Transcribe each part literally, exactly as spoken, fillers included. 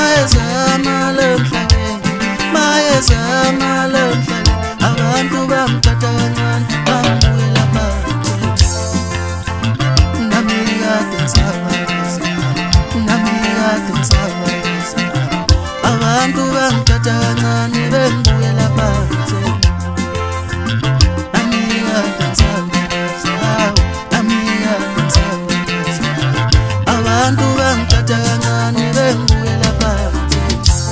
mayezama lemhlabeni mayezama lemhlabeni abantu bamthatha kancane bambuyela phansi nami kade ngisabayisa nami kade ngisabayisa abantu bamthatha kancane bembuyela phansi nami kade ngisabayisa nami kade ngisabayisa abantu bamthatha kancane bembuyela phansi.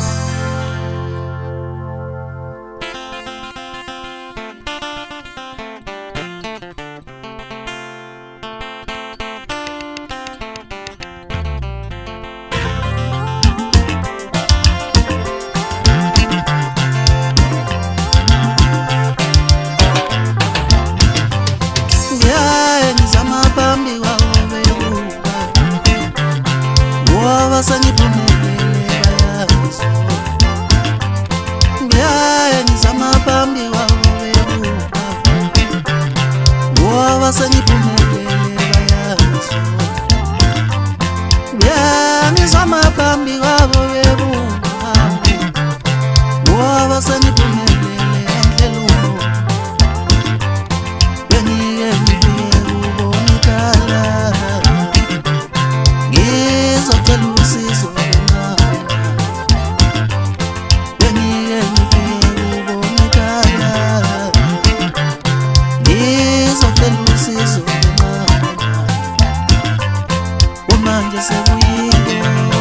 Sangiphumelele bayazi ngiyaye ngizama phambi kwabo bebuka ngoba sangiphumelele bayazi ngiyaye ngizama phambi kwabo bebuka ngoba sangiphumelele endleleni benike ngifike kubonakala ngizocela usizo benike ngifike kubonakala ngizocela usizo manje sekuyinto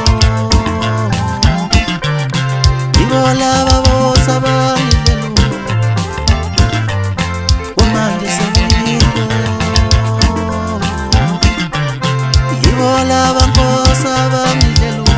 yibo laba bosa bangidlelu manje sekuyinto yibo laba nkosa bangidlelu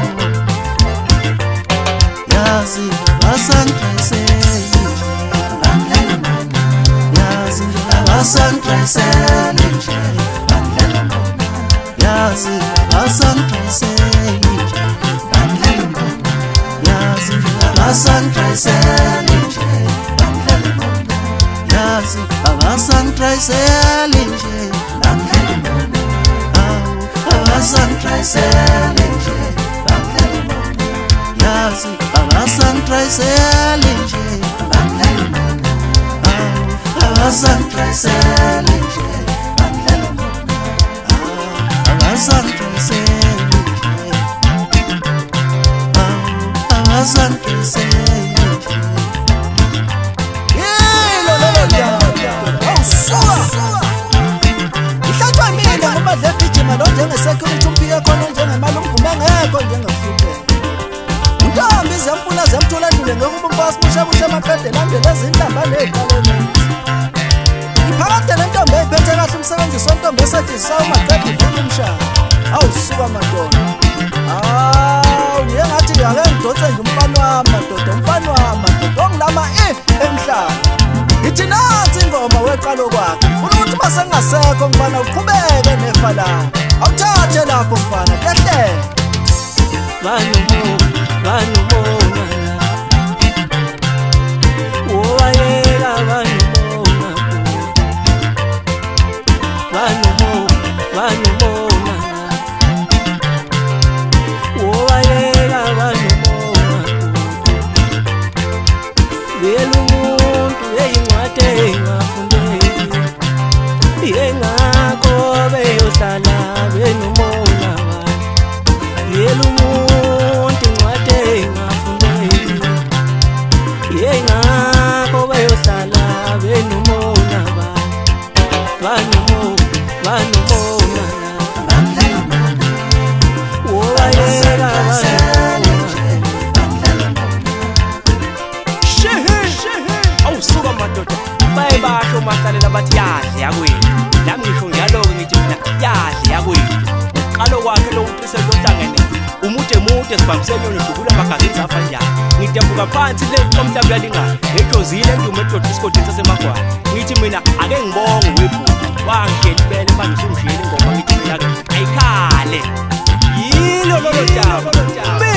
yazi basangitresele bandlela mama yazi basangitresele bandlela mama yazi basangitresele bandlela mama yazi basangitresele bandlela mama yazi basangitresele bandlela mama abasangitresele bandlela mama yazi abasangitresele bandlela mama abasangitresele bandlela mama abasangitresele abasangitresele yelo lelo awusuka ihlatshwa mina ngoba le gijima lo njengesecurity umpike khona njengemali umvume ngekho njengahluphe Ntombi zemfuna zemtholandule ngokuba umpasi bushabusha amaqede landela izindaba neziqalene iphakade le ntombi eyiphethe kahle umsebenzi sontombi esetshenziswa umaqede futhi umshaya awusuka madonna awu niye ngathi ake ngidonse nje umfana wami madoda umfana wami madoda ongilama eh emhlaba ithi nansi ingoma weqalo kwakhe ufuna ukuthi mase ngingasekho mfana uqhubeke nefa la awuthathe lapho mfana kehle manje manje mona woyela manje mona manje manje mona woyela manje mona lelo muntu eyingwate ngafundele yengakho beyosala benomona lelo muntu ngwate ngafundele yengakho beyosala benomona banu banu mona bandlela mona woyela awusuka madoda bayibasho masalela bathi yadle yakwethu nami ngisho ngiyaloku ngithi mina yadle yakwethu uqalo kwakhe lokuqise lohlangene umude mude sibambisene nodubula magazini zafa njani ngidembuka phansi le komhlaba yalingana ngejozile ndume edoda isikoti sasemagwana ngithi mina ake ngibonge webhu wangishela ibele manje usungishela ingoma ngithi mina ayikhale yilo lolo daba